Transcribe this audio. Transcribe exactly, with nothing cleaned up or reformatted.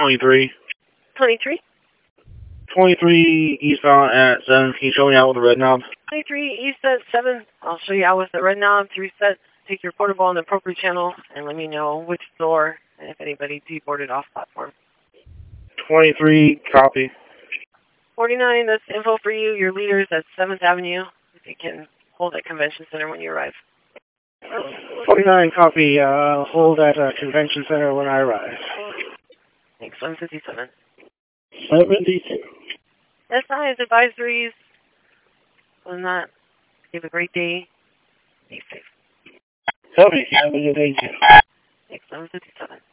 twenty-three. twenty-three? twenty-three eastbound at seven. Can you show me out with the red knob? twenty-three east at seven. I'll show you out with the red knob to reset. Take your portable on the appropriate channel and let me know which door and if anybody deboarded off platform. twenty-three, copy. forty-nine, that's info for you. Your leader's at seventh Avenue. If you can hold at Convention Center when you arrive. forty-nine, copy. Uh, hold at uh, Convention Center when I arrive. Thanks, one fifty-seven. seventy-two. S I is advisories. Other than that, have a great day. Be safe. Copy. Have a good day, too. Thanks, one fifty-seven.